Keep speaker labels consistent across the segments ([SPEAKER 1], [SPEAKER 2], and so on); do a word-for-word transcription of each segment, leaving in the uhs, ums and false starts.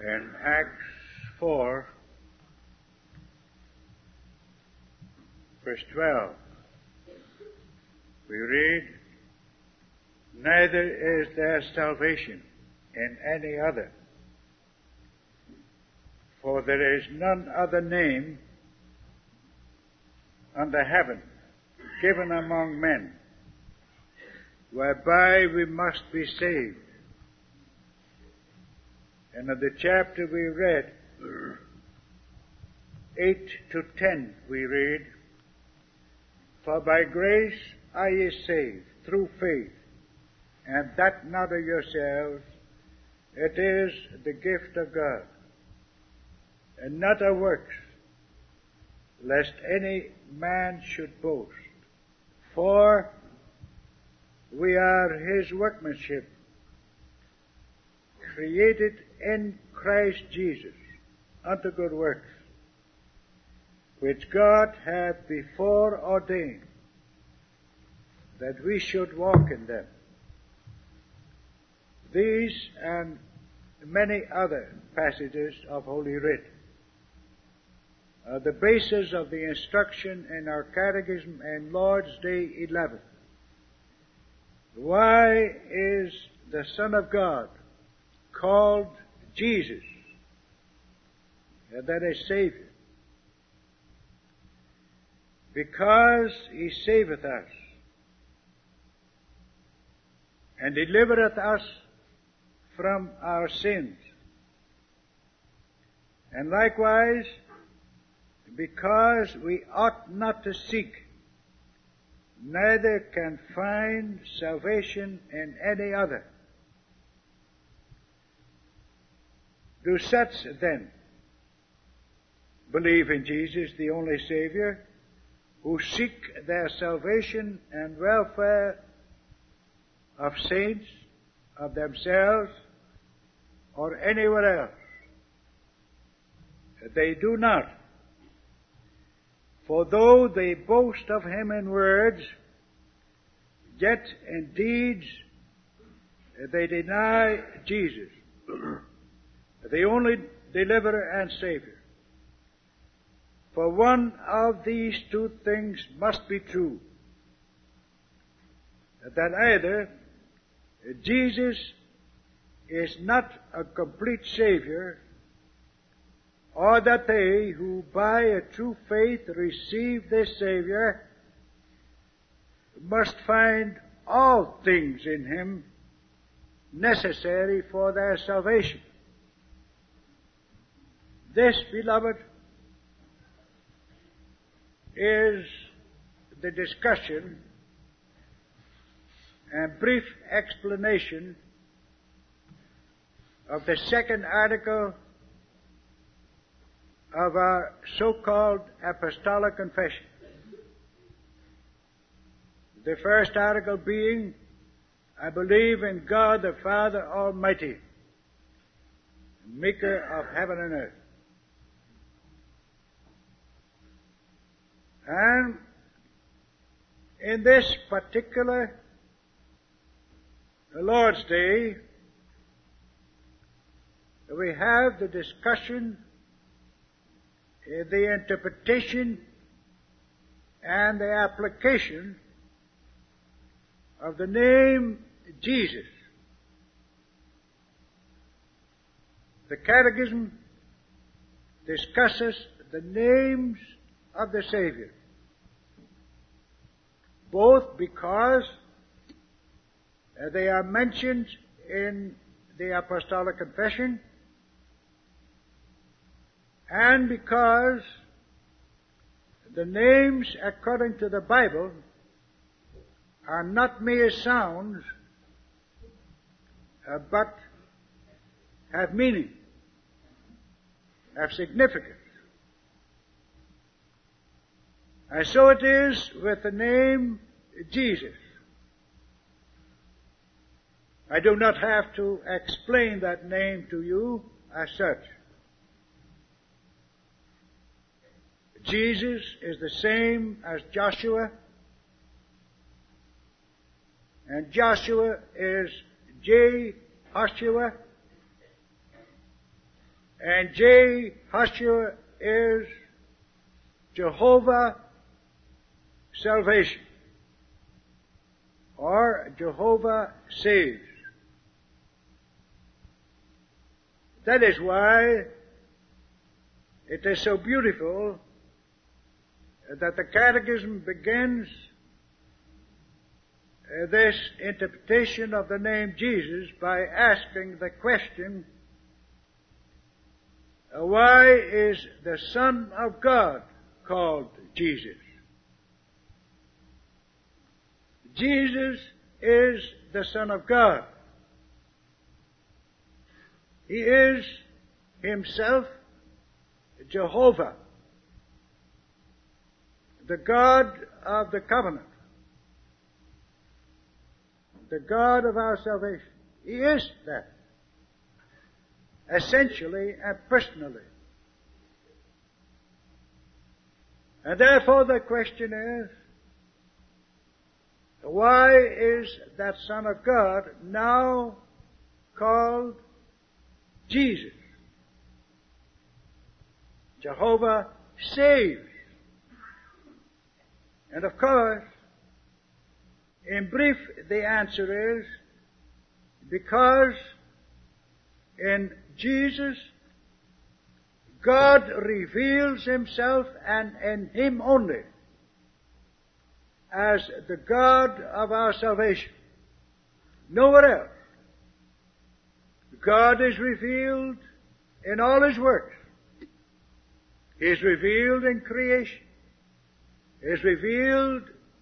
[SPEAKER 1] In Acts four, verse twelve, we read, "Neither is there salvation in any other, for there is none other name under heaven given among men whereby we must be saved." And in the chapter we read, eight to ten, we read, "For by grace are ye saved, through faith, and that not of yourselves, it is the gift of God, and not of works, lest any man should boast. For we are his workmanship, created in Christ Jesus unto good works, which God hath before ordained that we should walk in them." These and many other passages of Holy Writ are the basis of the instruction in our Catechism and Lord's Day eleven. Why is the Son of God called Jesus, and that is Savior? Because he saveth us and delivereth us from our sins. And likewise, because we ought not to seek, neither can find salvation in any other. Do such then believe in Jesus, the only Savior, who seek their salvation and welfare of saints, of themselves, or anywhere else? They do not. For though they boast of him in words, yet in deeds they deny Jesus, the only deliverer and Savior. For one of these two things must be true, that either Jesus is not a complete Savior, or that they who by a true faith receive this Savior must find all things in him necessary for their salvation. This, beloved, is the discussion and brief explanation of the second article of our so-called Apostolic Confession. The first article being, I believe in God the Father Almighty, maker of heaven and earth. And in this particular Lord's Day, we have the discussion, the interpretation, and the application of the name Jesus. The Catechism discusses the names of the Savior, both because they are mentioned in the Apostolic Confession, and because the names, according to the Bible, are not mere sounds, uh, but have meaning, have significance. And so it is with the name Jesus. I do not have to explain that name to you as such. Jesus is the same as Joshua, and Joshua is Jehoshua, and Jehoshua is Jehovah Salvation, or Jehovah Saves. That is why it is so beautiful that the Catechism begins uh, this interpretation of the name Jesus by asking the question, uh, why is the Son of God called Jesus? Jesus is the Son of God. He is Himself Jehovah, the God of the covenant, the God of our salvation. He is that, essentially and personally. And therefore the question is, why is that Son of God now called Jesus? Jehovah saves. And of course, in brief, the answer is because in Jesus, God reveals Himself, and in Him only, as the God of our salvation. Nowhere else. God is revealed in all His works. He is revealed in creation. He is revealed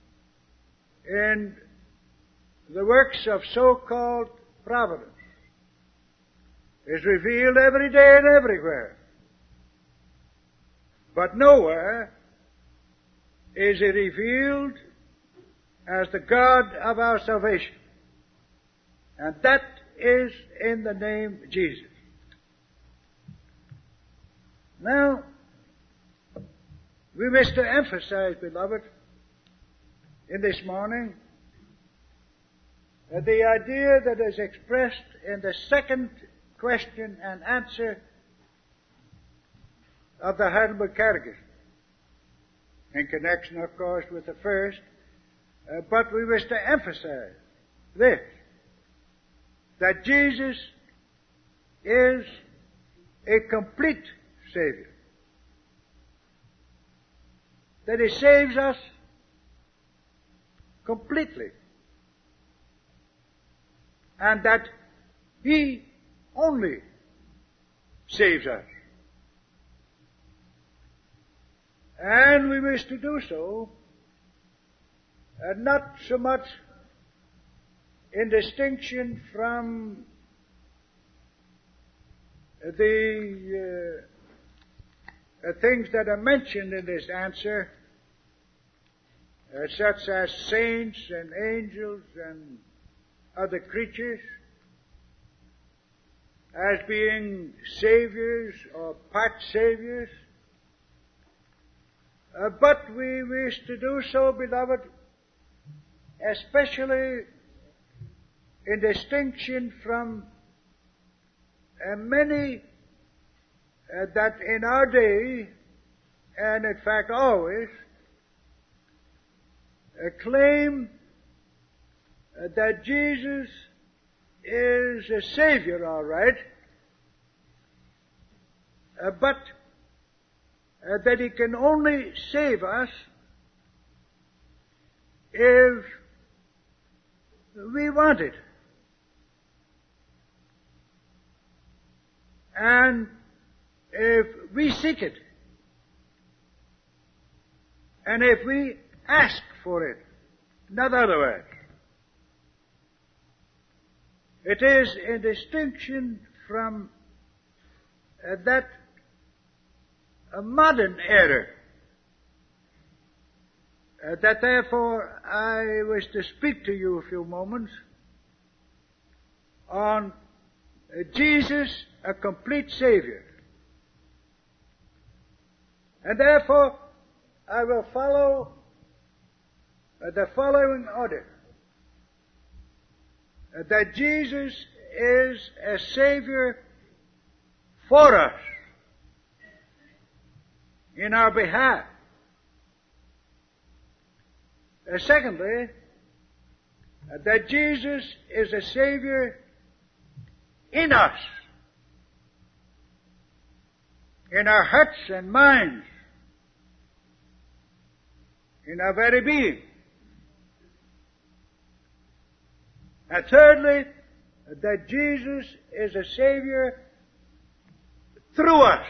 [SPEAKER 1] in the works of so-called providence. He is revealed every day and everywhere. But nowhere is He revealed as the God of our salvation. And that is in the name Jesus. Now, we wish to emphasize, beloved, in this morning, uh, the idea that is expressed in the second question and answer of the Heidelberg Catechism, in connection, of course, with the first, uh, but we wish to emphasize this, that Jesus is a complete Savior. That He saves us completely. And that He only saves us. And we wish to do so, uh, not so much in distinction from the uh, uh, things that are mentioned in this answer, uh, such as saints and angels and other creatures, as being saviors or part saviors. Uh, but we wish to do so, beloved, especially in distinction from uh, many uh, that in our day, and in fact always, uh, claim uh, that Jesus is a Savior, all right, uh, but uh, that He can only save us if we want it. And if we seek it, and if we ask for it, not otherwise. It is in distinction from uh, that a modern error uh, that therefore I wish to speak to you a few moments on uh, Jesus, a complete Savior. And therefore I will follow uh, the following order. Uh, that Jesus is a Savior for us, in our behalf. Uh, secondly, uh, that Jesus is a Savior in us, in our hearts and minds, in our very being. And thirdly, that Jesus is a Savior through us,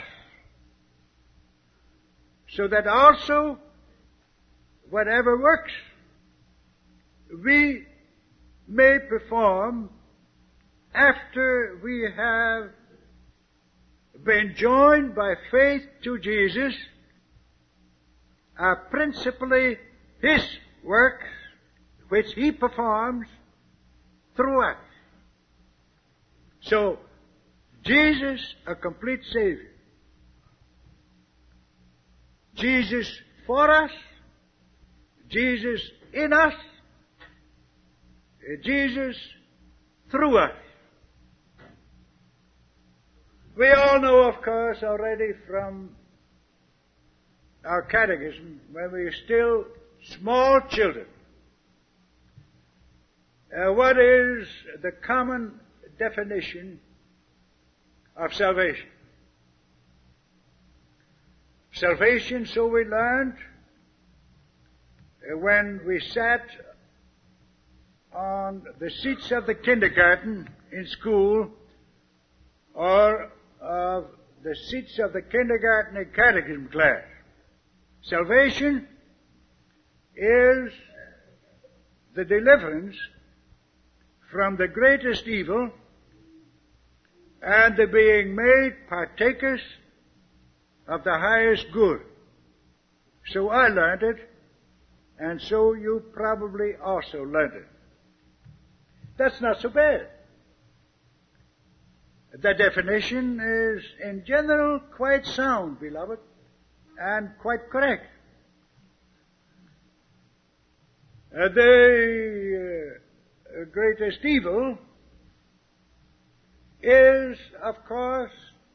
[SPEAKER 1] so that also whatever works we may perform after we have been joined by faith to Jesus are principally His works which He performs through us. So, Jesus, a complete Savior. Jesus for us, Jesus in us, Jesus through us. We all know, of course, already from our catechism, when we were still small children, uh, what is the common definition of salvation? Salvation, so we learned uh, when we sat on the seats of the kindergarten in school, or of the seats of the kindergarten and catechism class. Salvation is the deliverance from the greatest evil and the being made partakers of the highest good. So I learned it, and so you probably also learned it. That's not so bad. The definition is, in general, quite sound, beloved, and quite correct. Uh, the uh, greatest evil is, of course,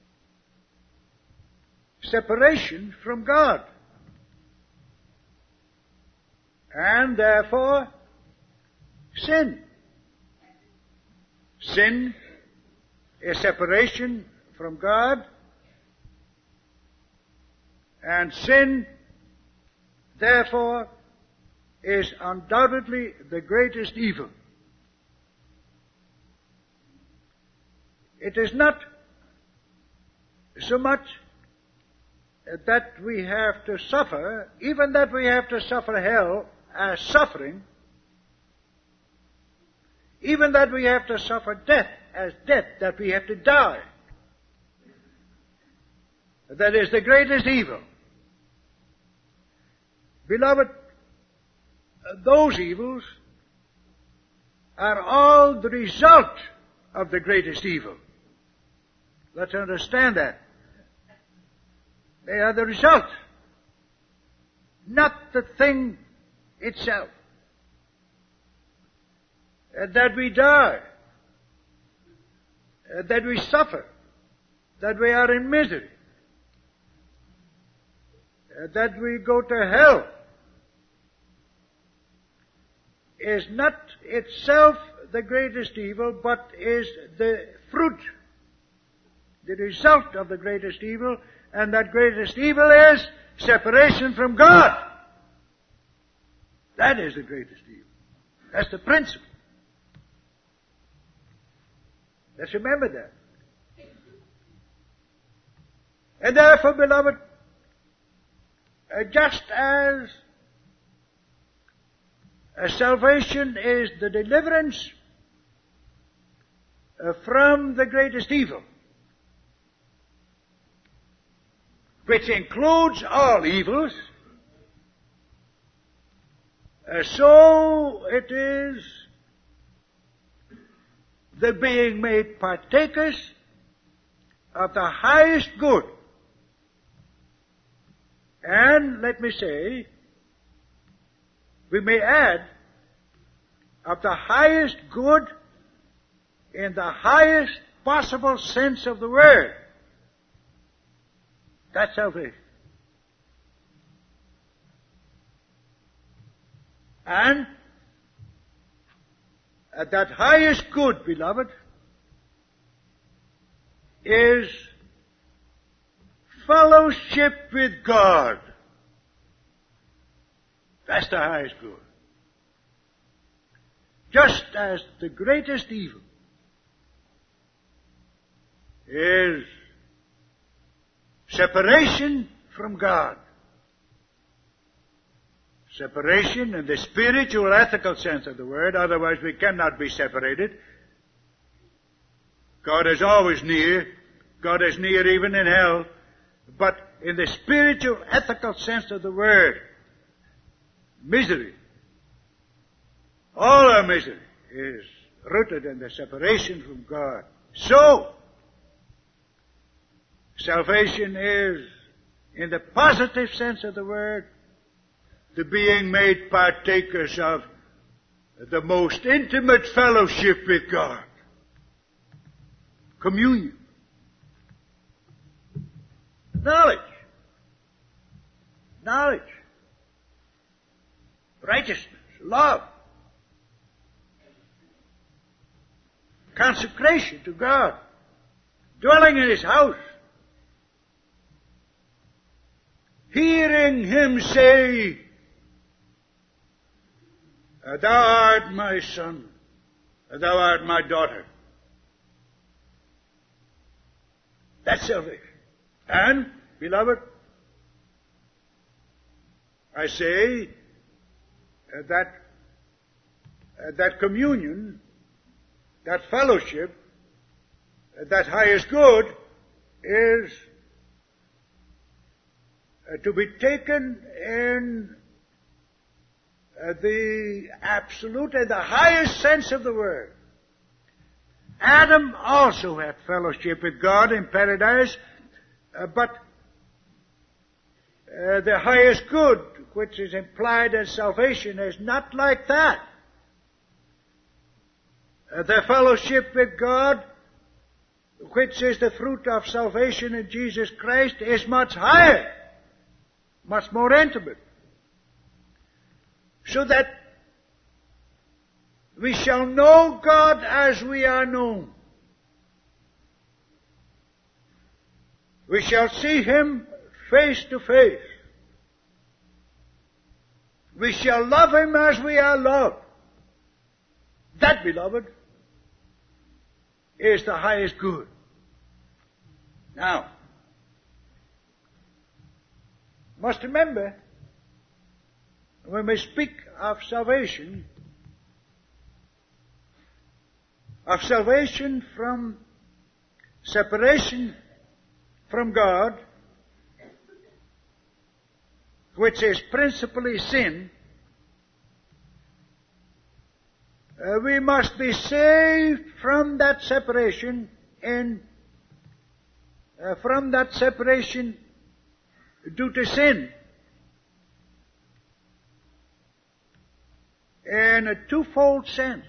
[SPEAKER 1] separation from God. And therefore, sin. Sin is separation from God, and sin, therefore, is undoubtedly the greatest evil. It is not so much that we have to suffer, even that we have to suffer hell as suffering, even that we have to suffer death as death, that we have to die. That is the greatest evil. Beloved, those evils are all the result of the greatest evil. Let's understand that. They are the result, not the thing itself. Uh, that we die, uh, that we suffer, that we are in misery, uh, that we go to hell, is not itself the greatest evil, but is the fruit, the result of the greatest evil, and that greatest evil is separation from God. That is the greatest evil. That's the principle. Let's remember that. And therefore, beloved, uh, just as uh, salvation is the deliverance uh, from the greatest evil, which includes all evils, uh, so it is the being made partakers of the highest good. And let me say, we may add, of the highest good in the highest possible sense of the word. That's salvation. And uh, that highest good, beloved, is fellowship with God. That's the highest good. Just as the greatest evil is separation from God. Separation in the spiritual, ethical sense of the word, otherwise we cannot be separated. God is always near. God is near even in hell. But in the spiritual, ethical sense of the word, misery, all our misery is rooted in the separation from God. So, salvation is, in the positive sense of the word, the being made partakers of the most intimate fellowship with God. Communion. Knowledge. Knowledge. Righteousness. Love. Consecration to God. Dwelling in His house. Hearing Him say, Thou art my son, thou art my daughter. That's salvation. And, beloved, I say uh, that uh, that communion, that fellowship, uh, that highest good is uh, to be taken in uh, the absolute and the highest sense of the word. Adam also had fellowship with God in paradise, uh, but uh, the highest good, which is implied as salvation, is not like that. Uh, the fellowship with God, which is the fruit of salvation in Jesus Christ, is much higher, much more intimate. So that we shall know God as we are known. We shall see Him face to face. We shall love Him as we are loved. That, beloved, is the highest good. Now, must remember, when we speak of salvation, of salvation from separation from God, which is principally sin, uh, we must be saved from that separation in, uh, from that separation due to sin. In a twofold sense.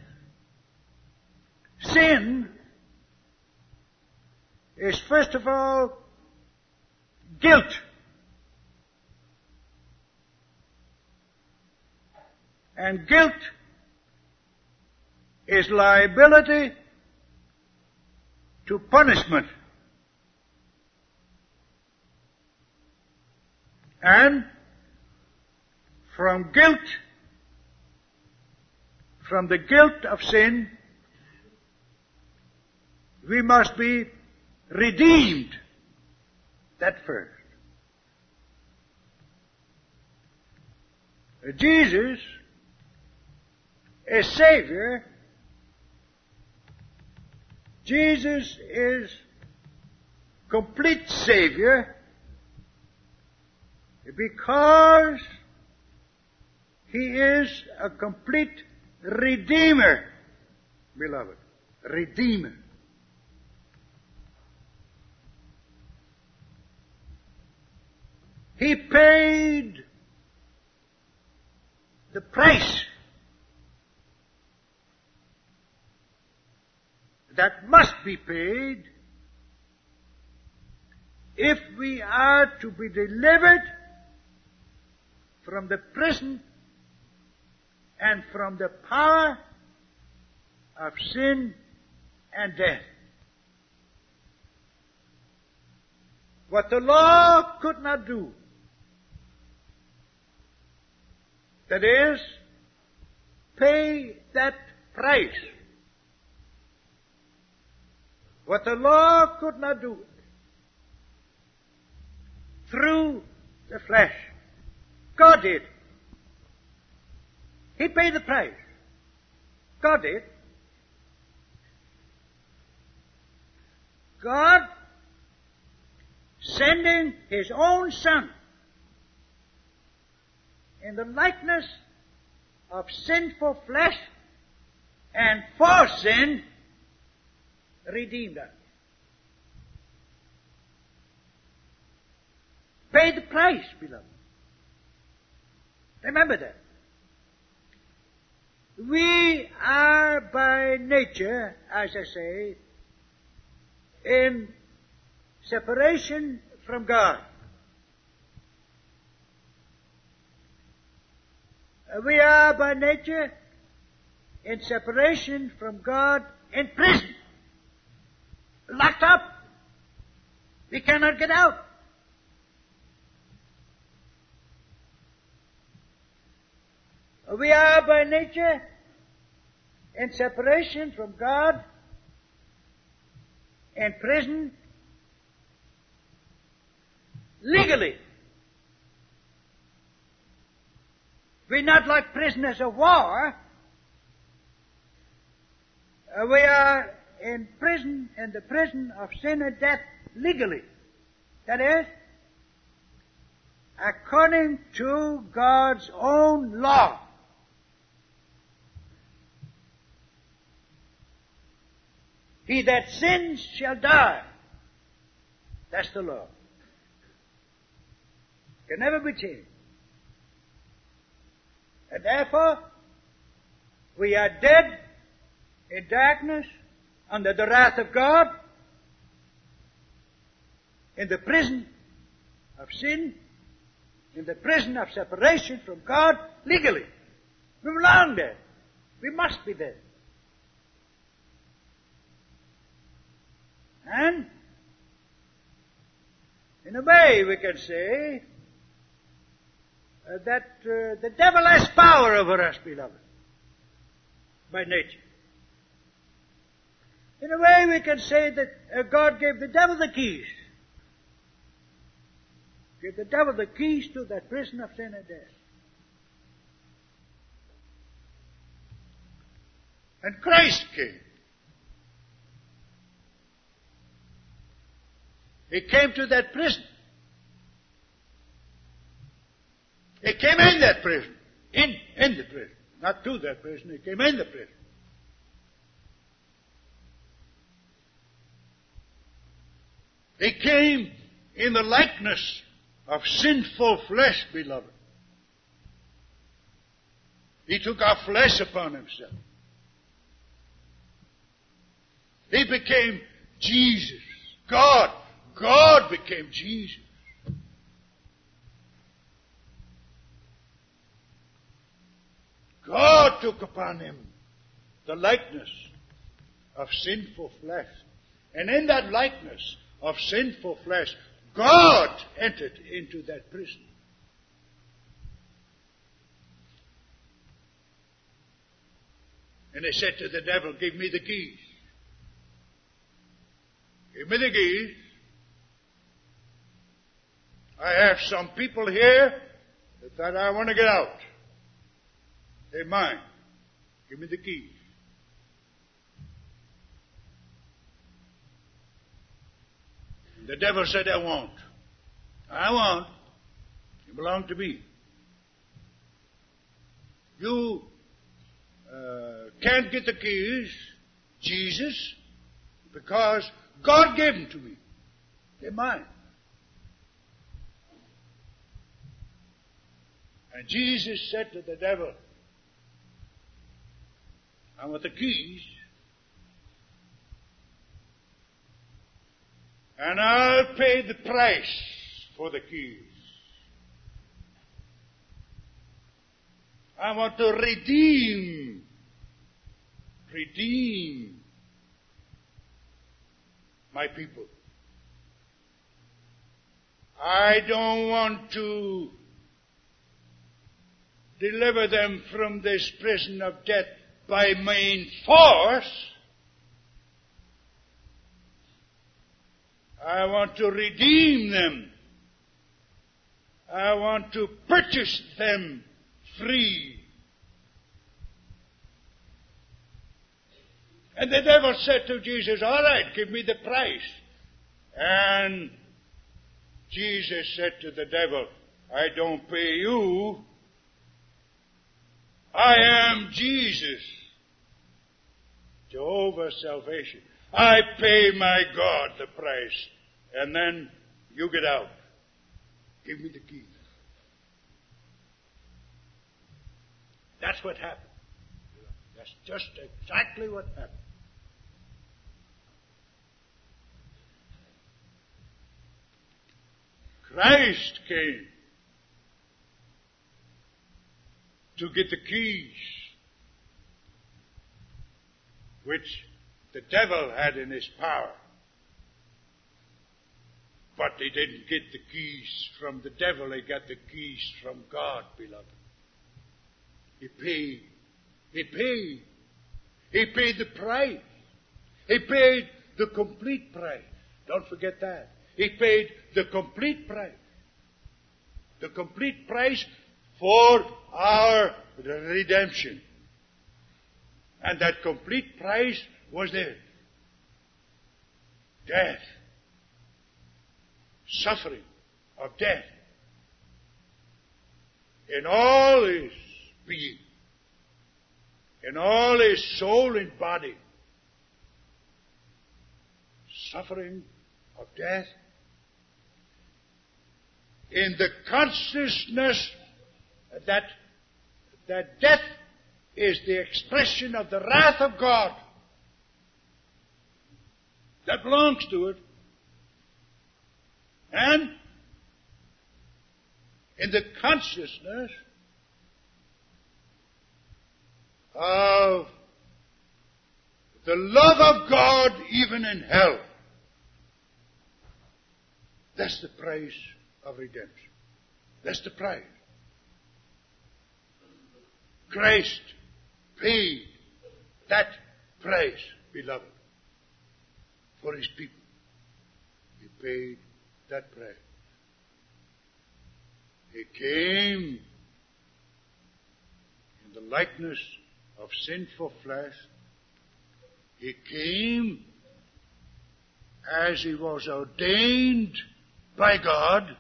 [SPEAKER 1] Sin is first of all guilt. And guilt is liability to punishment. And from guilt, from the guilt of sin, we must be redeemed. That first. Jesus is Savior. Jesus is complete Savior because He is a complete Redeemer, beloved. Redeemer. He paid the price that must be paid if we are to be delivered from the prison and from the power of sin and death. What the law could not do, that is, pay that price. What the law could not do through the flesh, God did. He paid the price. God did. God sending His own Son in the likeness of sinful flesh and for sin redeemed us. Pay the price, beloved. Remember that. We are by nature, as I say, in separation from God. We are by nature in separation from God, in prison, locked up. We cannot get out. We are by nature in separation from God, in prison, legally. We're not like prisoners of war. Uh, we are in prison, in the prison of sin and death, legally. That is, according to God's own law. He that sins shall die. That's the law. Can never be changed. And therefore, we are dead in darkness under the wrath of God, in the prison of sin, in the prison of separation from God legally. We belong there. We must be there. And in a way we can say uh, that uh, the devil has power over us, beloved, by nature. In a way we can say that uh, God gave the devil the keys. Gave the devil the keys to that prison of sin and death. And Christ came. He came to that prison. He came in that prison. In, in the prison. Not to that prison. He came in the prison. He came in the likeness of sinful flesh, beloved. He took our flesh upon Himself. He became Jesus. God. God became Jesus. God took upon Him the likeness of sinful flesh. And in that likeness of sinful flesh, God entered into that prison. And He said to the devil, give me the keys. Give me the keys. I have some people here that I want to get out. They're mine. Give me the keys. The devil said, I won't. I won't. You belong to me. You uh, can't get the keys, Jesus, because God gave them to me. They're mine. And Jesus said to the devil, I want the keys. And I'll pay the price for the keys. I want to redeem, redeem my people. I don't want to deliver them from this prison of death by main force. I want to redeem them. I want to purchase them free. And the devil said to Jesus, all right, give me the price. And Jesus said to the devil, I don't pay you. I am Jesus, Jehovah's salvation. I pay my God the price. And then you get out. Give me the keys. That's what happened. That's just exactly what happened. Christ came to get the keys which the devil had in his power. But he didn't get the keys from the devil, he got the keys from God, beloved. He paid. He paid. He paid the price. He paid the complete price. Don't forget that. He paid the complete price. The complete price for our redemption. And that complete price was there. Death. Suffering of death. In all his being. In all his soul and body. Suffering of death. In the consciousness that, that death is the expression of the wrath of God. That belongs to it. And in the consciousness of the love of God even in hell. That's the price of redemption. That's the price. Christ paid that price, beloved, for his people. He paid that price. He came in the likeness of sinful flesh. He came as he was ordained by God,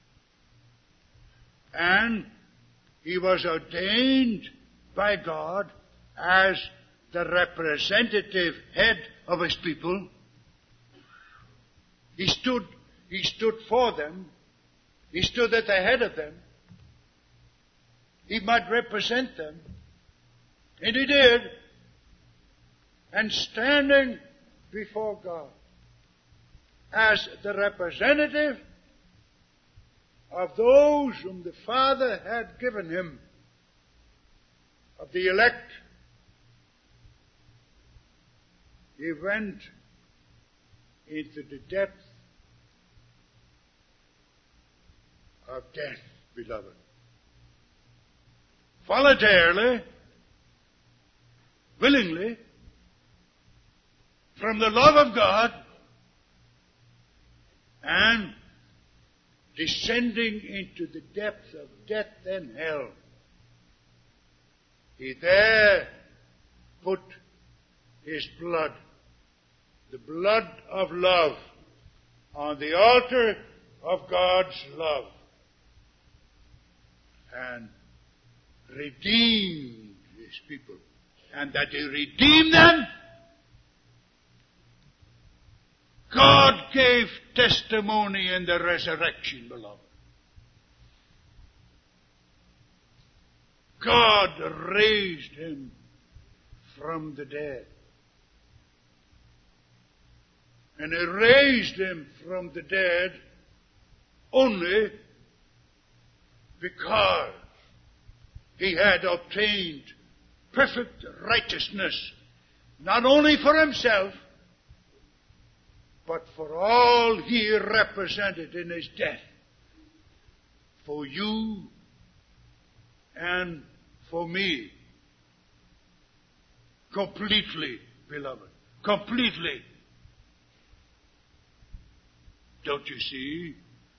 [SPEAKER 1] and he was ordained by God as the representative head of his people. He stood, he stood for them. He stood at the head of them. He might represent them. And he did. And standing before God as the representative of those whom the Father had given him, of the elect, he went into the depth of death, beloved. Voluntarily, willingly, from the love of God, and descending into the depths of death and hell. He there put his blood, the blood of love, on the altar of God's love, and redeemed his people. And that he redeemed them, God gave testimony in the resurrection, beloved. God raised him from the dead. and He raised Him from the dead only because He had obtained perfect righteousness, not only for Himself, but for all He represented in His death, for you and for me. Completely, beloved. Completely. Don't you see?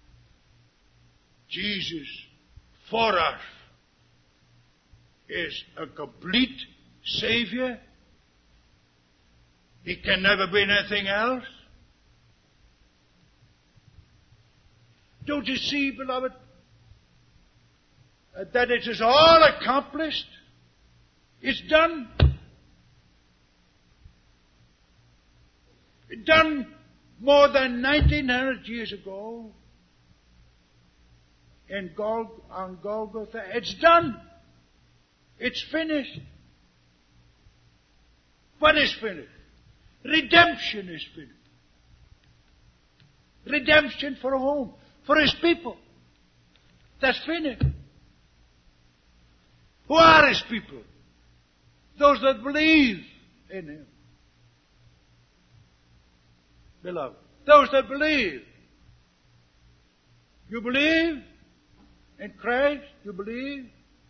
[SPEAKER 1] Jesus for us is a complete Savior. He can never be anything else. Don't you see, beloved, that it is all accomplished? It's done. It's done more than nineteen hundred years ago in Gol- on Golgotha. It's done. It's finished. What is finished? Redemption is finished. Redemption for whom? For His people. That's finished. Who are His people? Those that believe in Him. Beloved, those that believe. You believe in Christ? You believe?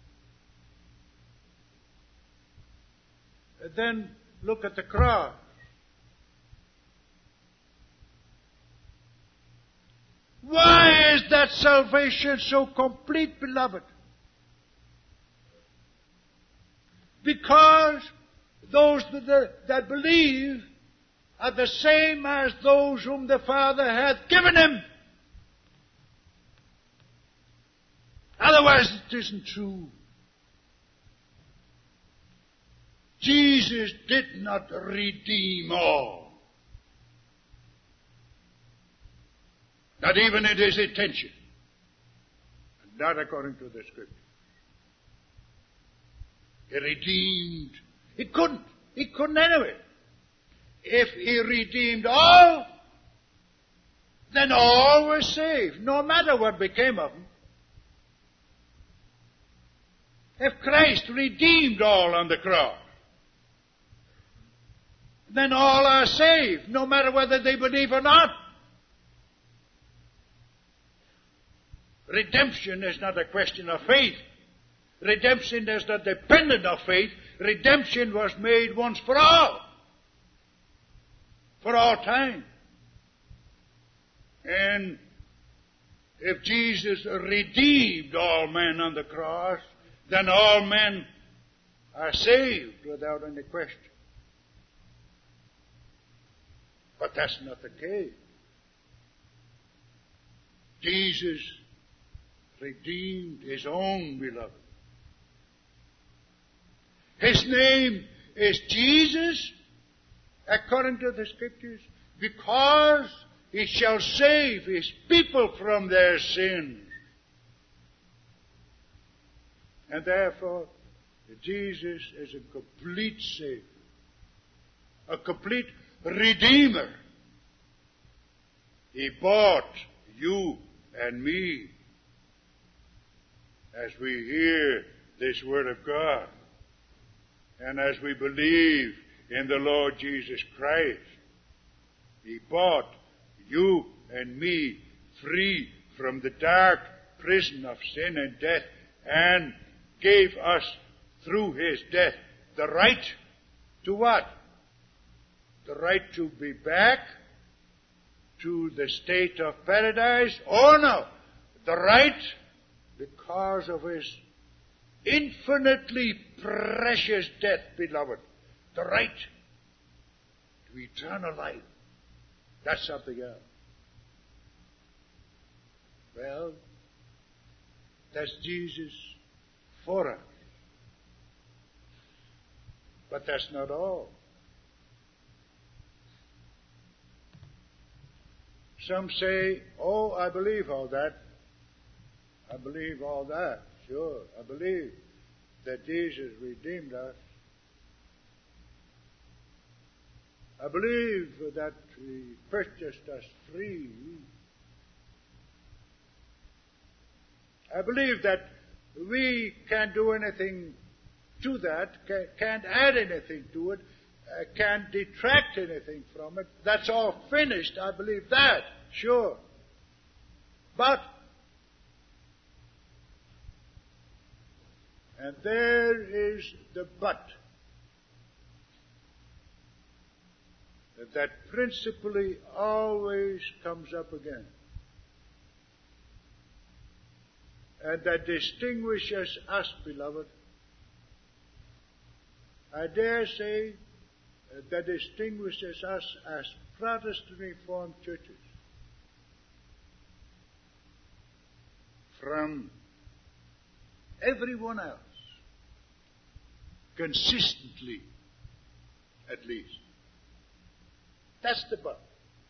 [SPEAKER 1] And then look at the cross. Why is that salvation so complete, beloved? Because those that, that believe are the same as those whom the Father hath given Him. Otherwise it isn't true. Jesus did not redeem all. Not even in His intention. Not according to the Scripture. He redeemed. He couldn't. He couldn't anyway. If He redeemed all, then all were saved, no matter what became of them. If Christ redeemed all on the cross, then all are saved, no matter whether they believe or not. Redemption is not a question of faith. Redemption is not dependent on faith. Redemption was made once for all. For all time. And if Jesus redeemed all men on the cross, then all men are saved without any question. But that's not the case. Jesus redeemed His own beloved. His name is Jesus, according to the Scriptures, because He shall save His people from their sins. And therefore, Jesus is a complete Savior, a complete Redeemer. He bought you and me as we hear this Word of God and as we believe in the Lord Jesus Christ. He bought you and me free from the dark prison of sin and death and gave us through His death the right to what? The right to be back to the state of paradise? Oh no! The right, because of His infinitely precious death, beloved. The right to eternal life. That's something else. Well, that's Jesus for us. But that's not all. Some say, oh, I believe all that. I believe all that. Sure, I believe that Jesus redeemed us. I believe that He purchased us free. I believe that we can't do anything to that, can't add anything to it, uh, can't detract anything from it. That's all finished. I believe that, sure. But, and there is the but, that principally always comes up again, and that distinguishes us, beloved. I dare say uh, that distinguishes us as Protestant Reformed churches from everyone else, consistently, at least. That's the but.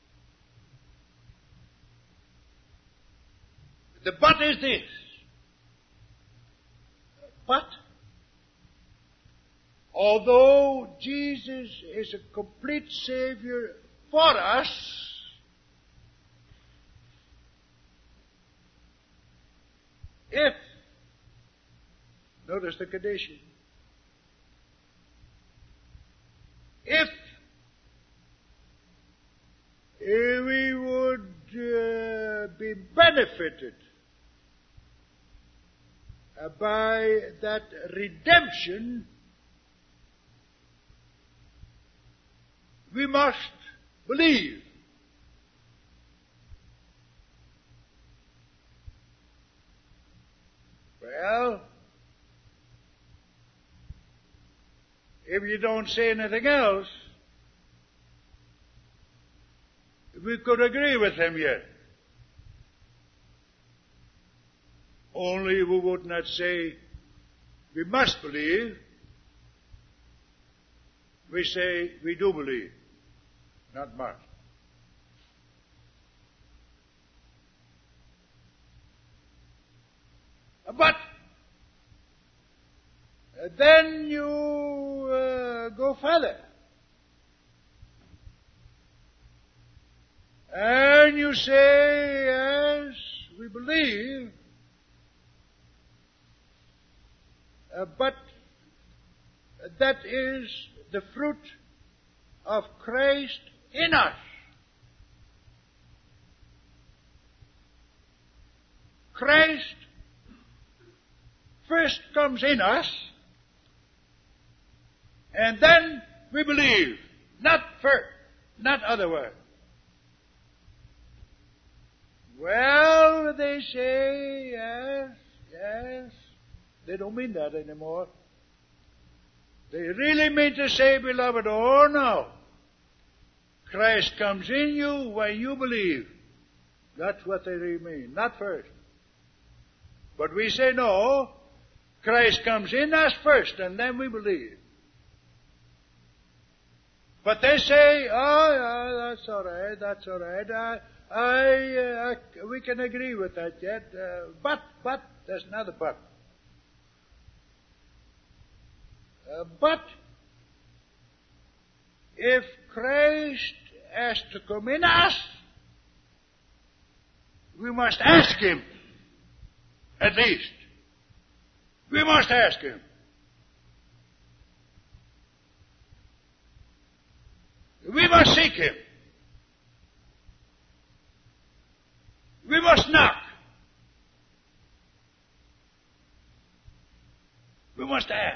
[SPEAKER 1] The but is this. But, although Jesus is a complete Savior for us, if, notice the condition, if we would uh, be benefited uh, by that redemption, we must believe. Well, if you don't say anything else, we could agree with him yet. Only we would not say we must believe. We say we do believe, not must. But then you uh, go further. And you say, yes, we believe, uh, but that is the fruit of Christ in us. Christ first comes in us, and then we believe, not first, not otherwise. Well, they say, yes, yes. They don't mean that anymore. They really mean to say, beloved, oh no. Christ comes in you when you believe. That's what they really mean, not first. But we say no. Christ comes in us first, and then we believe. But they say, oh, yeah, that's all right, that's all right. I, I, uh, I, we can agree with that yet. Uh, but, but, there's another but. Uh, but, if Christ has to come in us, we must ask Him, at least. We must ask Him. We must seek Him. We must knock. We must ask.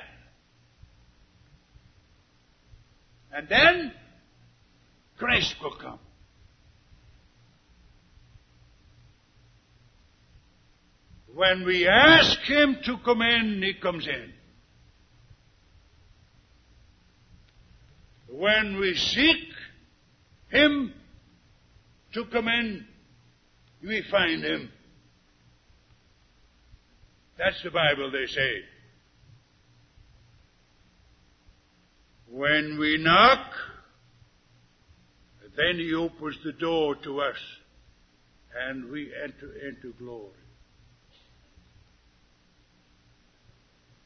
[SPEAKER 1] And then Christ will come. When we ask Him to come in, He comes in. When we seek Him to come in, we find Him. That's the Bible, they say. When we knock, then He opens the door to us, and we enter into glory.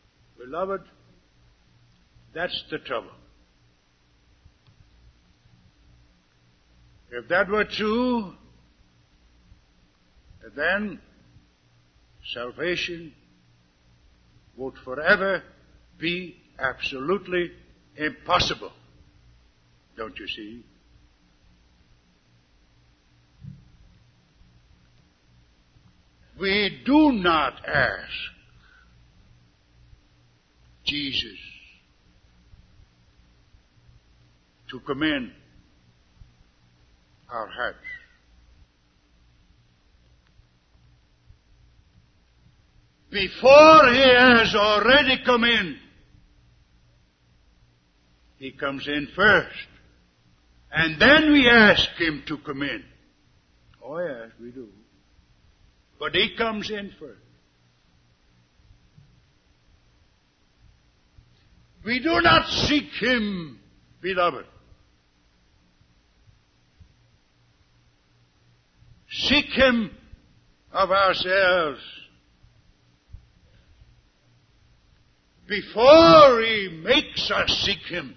[SPEAKER 1] Beloved, that's the trouble. If that were true, then salvation would forever be absolutely impossible. Don't you see? We do not ask Jesus to come in our hearts. Before he has already come in, he comes in first. And then we ask him to come in. Oh yes, we do. But he comes in first. We do not seek him, beloved. Seek him of ourselves. Before he makes us seek him.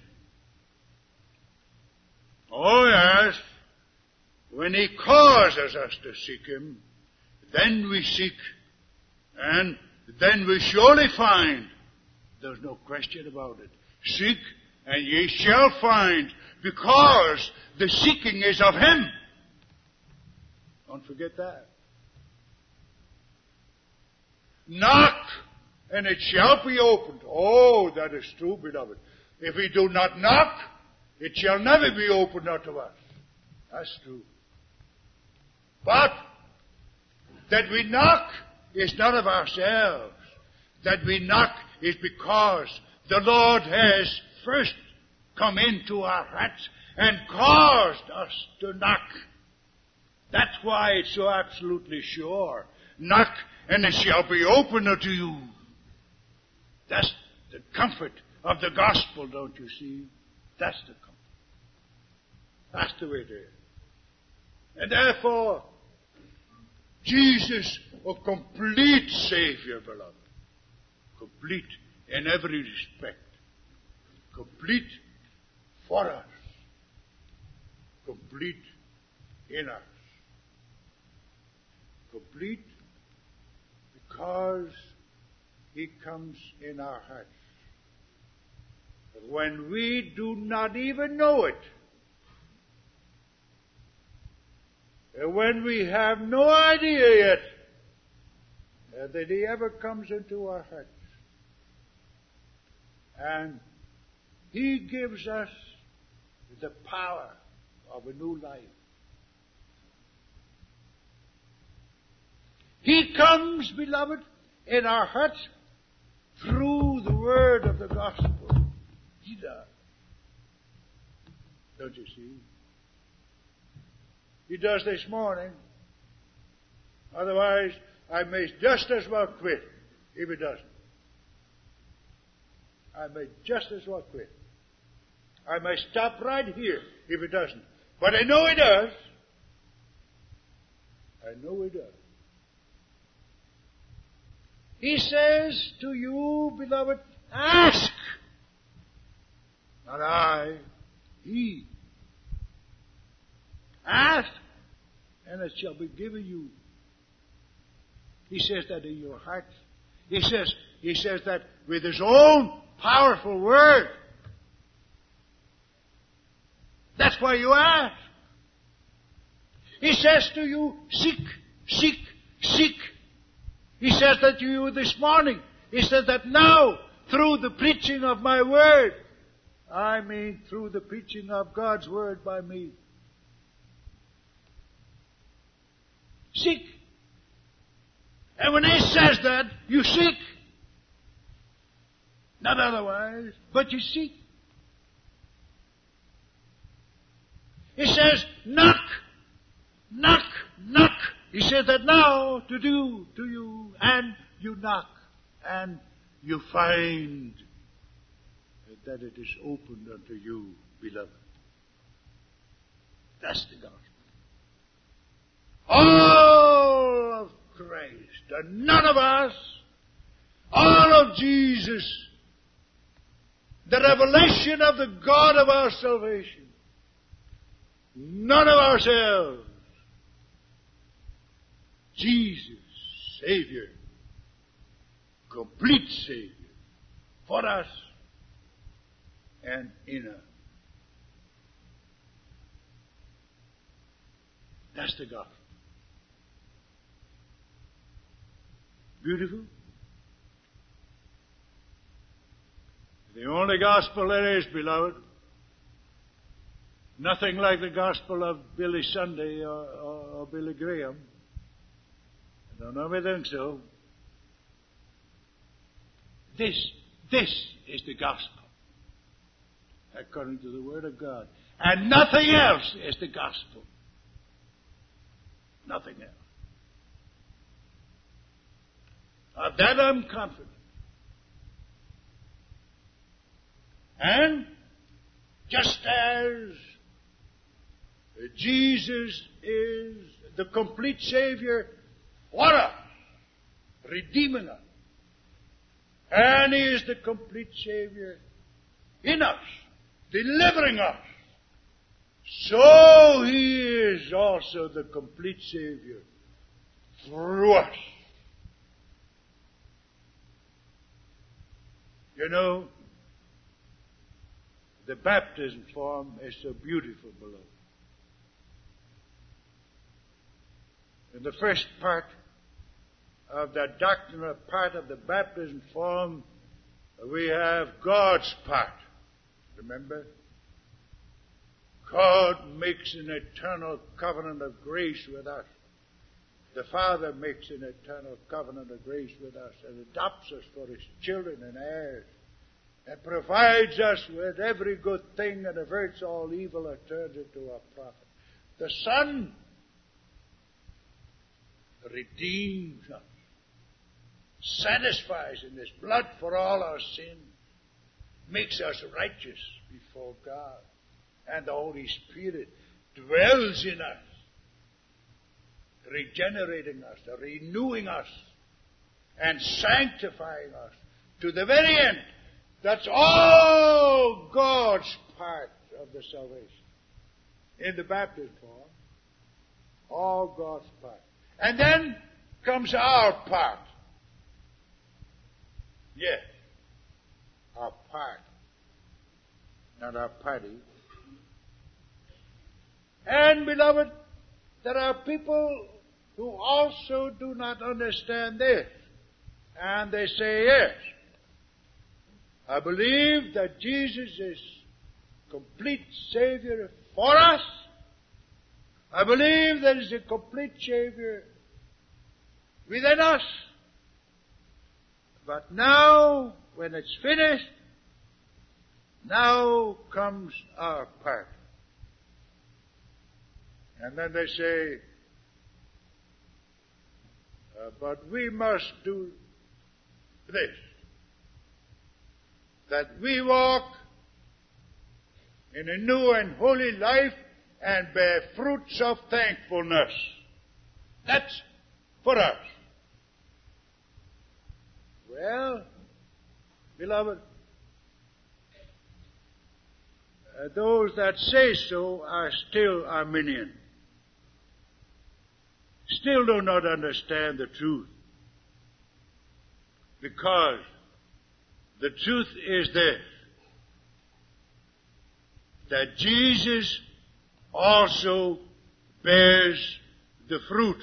[SPEAKER 1] Oh yes, when he causes us to seek him, then we seek, and then we surely find. There's no question about it. Seek, and ye shall find, because the seeking is of him. Don't forget that. Knock, and it shall be opened. Oh, that is true, beloved. If we do not knock, it shall never be opened unto us. That's true. But that we knock is not of ourselves. That we knock is because the Lord has first come into our hearts and caused us to knock. That's why it's so absolutely sure. Knock, and it shall be opened unto you. That's the comfort of the gospel, don't you see? That's the comfort. That's the way it is. And therefore, Jesus, a complete Savior, beloved. Complete in every respect. Complete for us. Complete in us. Complete because he comes in our hearts. But when we do not even know it, and when we have no idea yet uh, that he ever comes into our hearts, and he gives us the power of a new life. He comes, beloved, in our hearts through the word of the gospel. He does. Don't you see? He does this morning. Otherwise, I may just as well quit if he doesn't. I may just as well quit. I may stop right here if he doesn't. But I know he does. I know he does. He says to you, beloved, ask. Not I, he. Ask, and it shall be given you. He says that in your heart. He says, he says that with his own powerful word. That's why you ask. He says to you, seek, seek, seek. He says that to you this morning. He says that now, through the preaching of my word, I mean through the preaching of God's word by me. Seek. And when he says that, you seek. Not otherwise, but you seek. He says, knock, knock, knock. He says that now to do to you, and you knock, and you find that it is opened unto you, beloved. That's the gospel. All of Christ, and none of us, all of Jesus, the revelation of the God of our salvation. None of ourselves. Jesus, Savior, complete Savior, for us and in us. That's the gospel. Beautiful. The only gospel there is, beloved. Nothing like the gospel of Billy Sunday or, or, or Billy Graham. I don't know if I think so. This, this is the gospel, according to the Word of God. And nothing else is the gospel. Nothing else. Of that I'm confident. And just as Jesus is the complete Savior for us, redeeming us, and He is the complete Savior in us, delivering us, so He is also the complete Savior through us. You know, the baptism form is so beautiful, beloved. In the first part of that doctrinal part of the baptism form, we have God's part. Remember? God makes an eternal covenant of grace with us. The Father makes an eternal covenant of grace with us and adopts us for His children and heirs, and provides us with every good thing and averts all evil or turns it to a profit. The Son redeems us, satisfies in His blood for all our sin, makes us righteous before God, and the Holy Spirit dwells in us, regenerating us, renewing us, and sanctifying us to the very end. That's all God's part of the salvation. In the baptism form, all God's part. And then comes our part. Yes, our part. Not our party. And, beloved, there are people who also do not understand this. And they say, yes, I believe that Jesus is complete Savior for us. I believe that He's a complete Savior within us. But now, when it's finished, now comes our part. And then they say, uh, but we must do this. That we walk in a new and holy life and bear fruits of thankfulness. That's for us. Well, beloved, uh, those that say so are still Arminian. Still do not understand the truth. Because the truth is this, that Jesus also bears the fruit,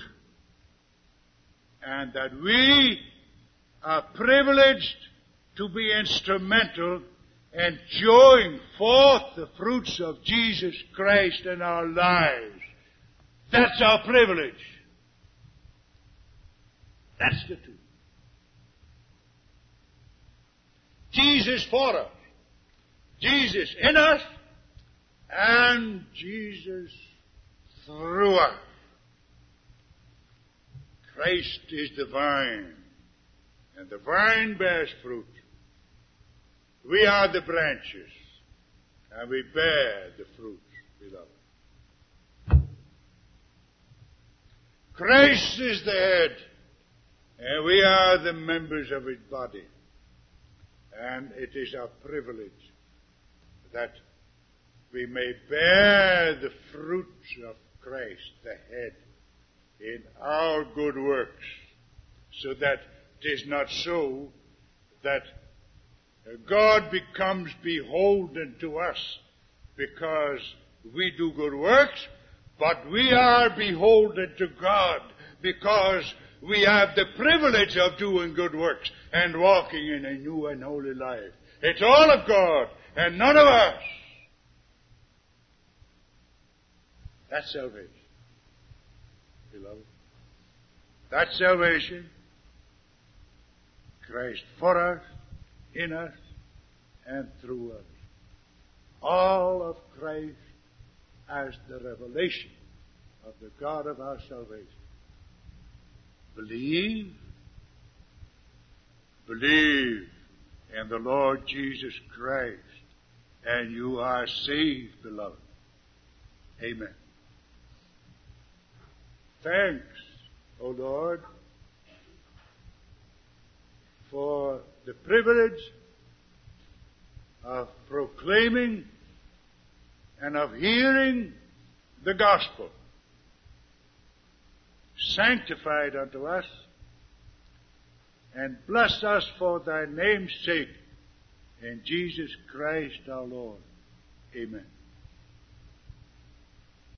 [SPEAKER 1] and that we are privileged to be instrumental in showing forth the fruits of Jesus Christ in our lives. That's our privilege. That's the truth. Jesus for us, Jesus in us, and Jesus through us. Christ is the vine, and the vine bears fruit. We are the branches, and we bear the fruit, beloved. Christ is the head, and we are the members of His body. And it is our privilege that we may bear the fruits of Christ, the head, in our good works, so that it is not so that God becomes beholden to us because we do good works, but we are beholden to God because we have the privilege of doing good works and walking in a new and holy life. It's all of God and none of us. That's salvation, beloved. That's salvation. Christ for us, in us, and through us. All of Christ as the revelation of the God of our salvation. Believe, believe in the Lord Jesus Christ, and you are saved, beloved. Amen. Thanks, O Lord, for the privilege of proclaiming and of hearing the gospel, sanctified unto us, and bless us for thy name's sake, in Jesus Christ our Lord. Amen.